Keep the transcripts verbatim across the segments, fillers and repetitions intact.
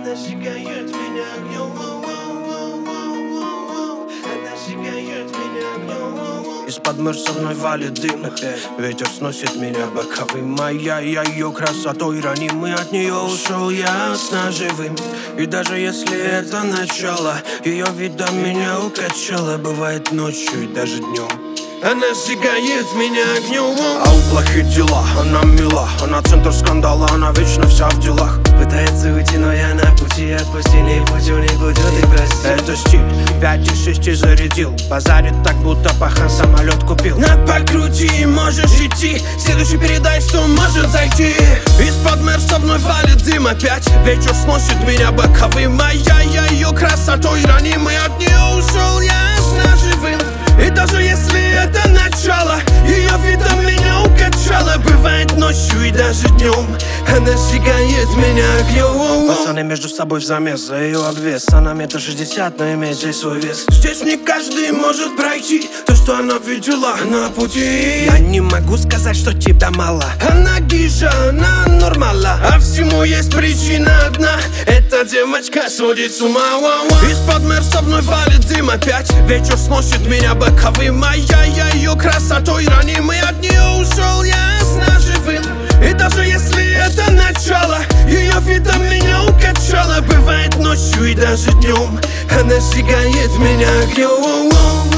Она сжигает меня огнем, она сжигает меня огнем. Из-под мэр со мной валит дым, ветер сносит меня боковым. Моя, я ее красотой ранимый, от нее ушел я сна живым. И даже если это начало, ее видом меня укачало. Бывает ночью и даже днем. Она сжигает меня огнем. А у плохих дела она мила, она центр скандала, она вечно вся в делах. Пытается уйти, но я на пути, отпусти, не путю, не путю, ты прости. Это стиль, пять из шести зарядил, базарит так, будто пахан самолет купил. На покрути, можешь идти, следующий передай, что может зайти. Из-под мэр со мной валит дым опять, ветер сносит меня боковым. Моя, я ее красотой ранимый, от нее ушел я сна живым. И даже если это начало, ее видом меня укачало. Бывает ночью и даже днем, она сжигает меня огнем. Пацаны между собой в замес за ее обвес. Она метр шестьдесят, но имеет здесь свой вес. Здесь не каждый может пройти то, что она видела на пути. Я не могу сказать, что тебя мало. Она гижа, она нормала, а всему есть причина одна. Эта девочка сводит с ума. Из-под мэр со мной валит дым опять, ветер сносит меня боковым. Моя, я ее красотой ранимый, от нее ушел я сна живым. И даже если это начало, ее видом меня укачало. Бывает ночью и даже днем, она сжигает меня огнем.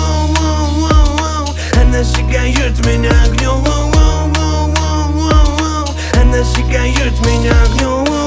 Она сжигает меня огнем. Она сжигает меня огнем.